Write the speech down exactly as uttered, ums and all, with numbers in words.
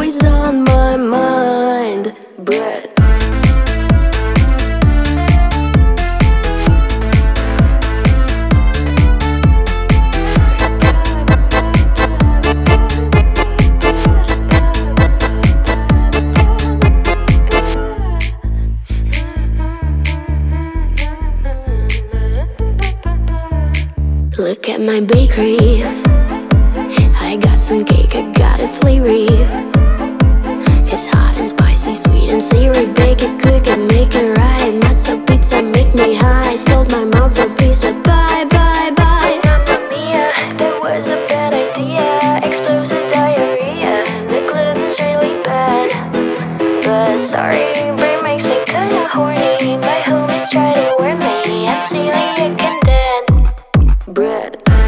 always on my mind. Bread. Look at my bakery. I got some cake, I got it flavory. It's hot and spicy, sweet and savory. Bake it, cook it, make it right. Matzo pizza make me high. Sold my mom for pizza. Bye, bye, bye. Mamma mia, that was a bad idea. Explosive diarrhea. The gluten's really bad. But sorry, brain makes me kinda horny. My homies try to warn me. I'm celiac and dead. Bread.